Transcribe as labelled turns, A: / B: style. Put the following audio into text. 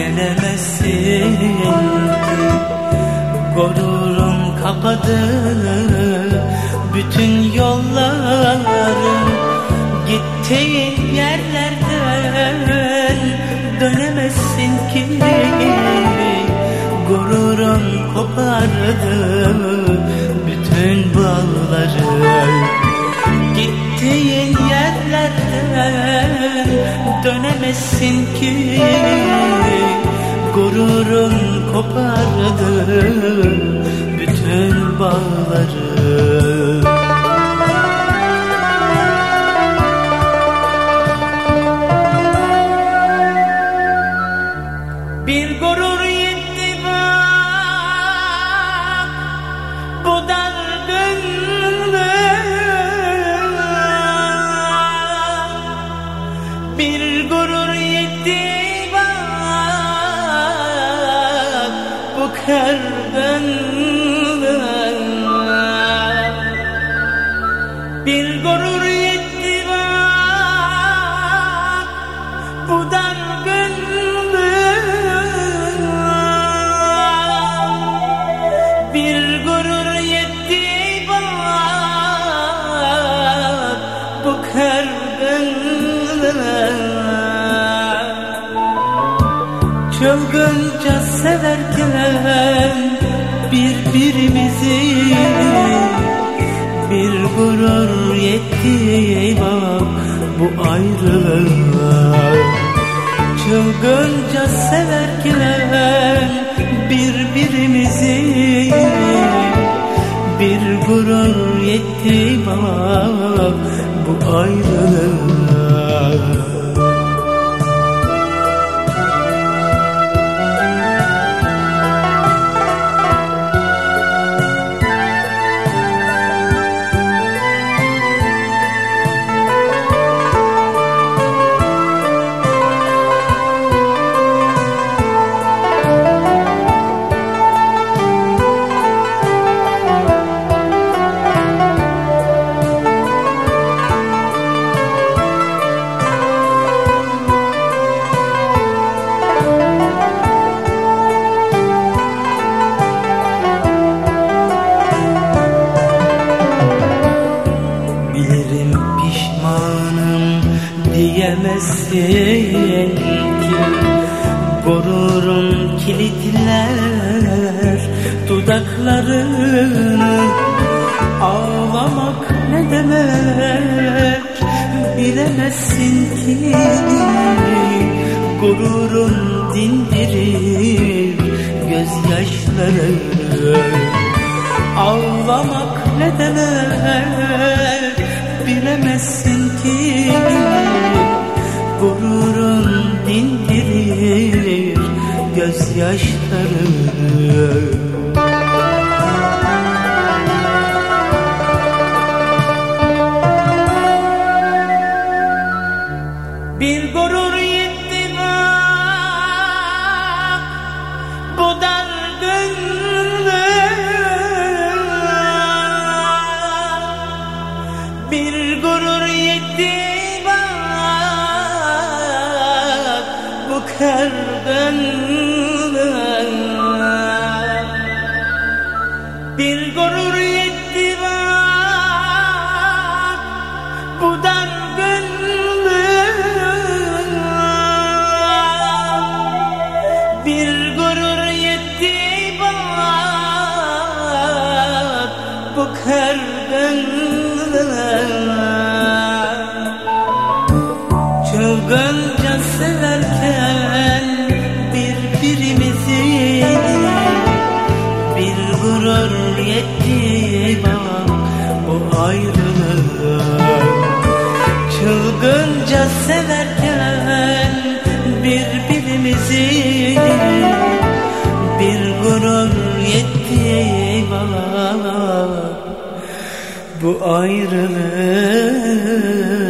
A: gelemezsin ki. Gururum kapadı bütün yolları, gittiğin yerlerden dönemezsin ki. Gururun kopardı bütün bağları, gittiğin yerlerden dönemezsin ki. Gururun kopardı bütün bağları. Bir gurur yetti bak bu dargınlığa, bir gurur yetti bak bu kırgınlığa, bir gurur yetti bak bu dargınlığa, bir gurur yetti bak bu kırgınlığa. Çılgınca severken birbirimizi, bir gurur yetti bak bu ayrılığa. Çılgınca severken birbirimizi, bir gurur yetti bak bu ayrılığa. Diyemezsin ki gururun kilitler dudaklarını. Ağlamak ne demek bilemezsin ki. Gururun dindirir gözyaşlarını. Ağlamak ne demek bilemezsin ki. Gururun dindirir gözyaşlarını. Bir gurur yetti bak bu dargınlığa, bir gurur yetti bu kırgınlığa, bir gurur yetti bak bu dargınlığa, bir gurur yetti bak bu kırgınlığa. Çılgınca severken birbirimizi, bir gurur yetti bak bu ayrılığa. Çılgınca severken birbirimizi, bir gurur yetti bak bu ayrılığa.